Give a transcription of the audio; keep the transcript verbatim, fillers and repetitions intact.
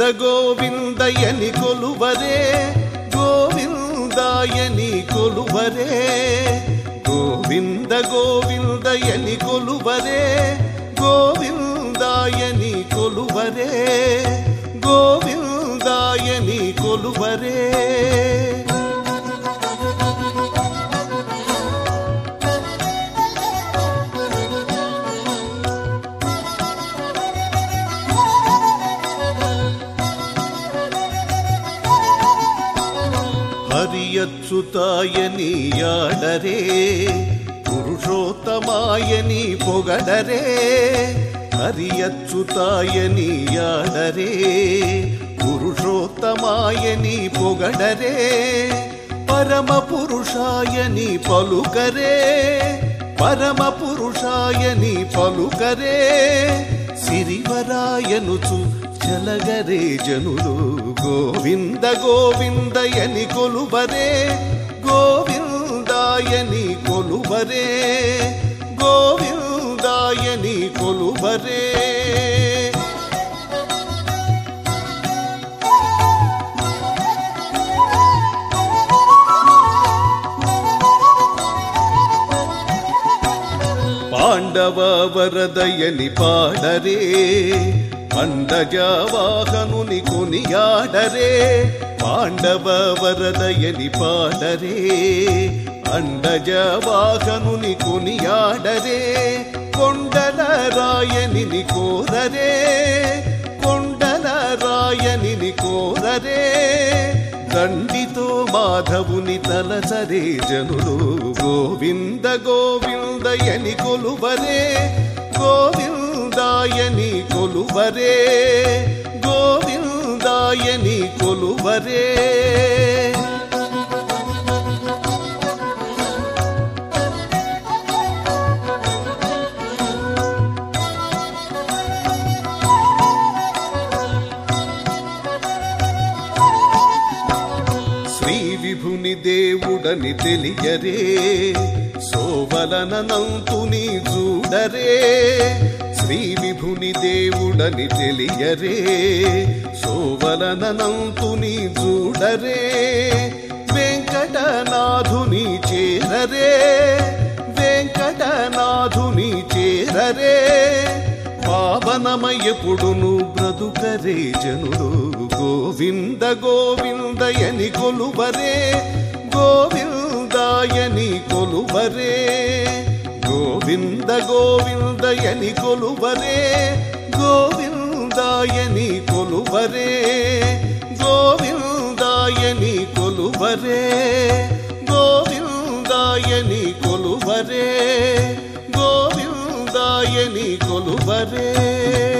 ಗೋವಿಂದಯನಿ ಕೊಲುವರೆ ಗೋವಿಂದಾಯನಿ ಕೊಲುವರೆ ಗೋವಿಂದ ಗೋವಿಂದಯನಿ ಕೊಲುವರೆ ಗೋವಿಂದಾಯನಿ ಕೊಲುವರೆ ಗೋವಿಂದಾಯನಿ ಕೊಲುವರೆ ಹರಿಯಚ್ಯುತಾಯನಿಯಾಡರೆ ಪುರುಷೋತ್ತಮಾಯನಿ ಪೊಗಡರೆ ಹರಿಯಚ್ಯುತಾಯನಿಯಾಡರೆ ಪುರುಷೋತ್ತಮಾಯನಿ ಪೊಗಡರೆ ಪರಮ ಪುರುಷಾಯನಿ ಪಲುಕರೆ ಪರಮ ಪುರುಷಾಯನಿ ಪಲುಕರೆ ಸಿರಿವರಾಯನುಚು ಚಲಗರೆ ಜನುಲು ಗೋವಿಂದ ಗೋವಿಂದಯನಿ ಕೊಲುವರೆ ಗೋವಿಂದಾಯನಿ ಕೊಲುವರೆ ಗೋವಿಂದಾಯನಿ ಕೊಲುವರೆ ಪಾಂಡವ ವರದಯನಿ ಪಾಡರೆ ಅಂಡಜವಾಹನುನಿ ಕೊನಿಯಾಡರೆ ಪಾಂಡವ ವರದಯನಿ ಪಾಡರೆ ಅಂಡಜವಾಹನುನಿ ಕೊನಿಯಾಡರೆ ಕೊಂಡಲರಾಯನಿನಿ ಕೋರರೆ ಕೊಂಡಲರಾಯನಿನಿ ಕೋರರೆ ದಂಡಿತೋ ಮಾಧವುನಿ ತಲಸರೆ ಜನುಲು ಗೋವಿಂದ ಗೋವಿಂದಯನಿ ಕೊಲುವರೆ ಗೋವಿಂದಾಯನಿ ಕೊಲುವರೆ ಗೋವಿಂದಾಯನಿ ಕೊಲುವರೆ శ్రీ విభుని దేవుడని తెలియరే సోవలనంతుని చూడరే శ్రీ విభుని దేవుడని తెలియరే సోవలనంతుని చూడరే వెంకటనాథుని చేరరే వెంకటనాథుని చేరరే పావనమయపుడును బ్రతుకరే జనులు గోవింద గోవిందయని కొలువరే గోవిందాయని కొలువరే గోవింద గోవిందయని కొలువరే గోవిందాయని కొలువరే గోవిందాయని కొలువరే గోవిందాయని కొలువరే గోవిందాయని కొలువరే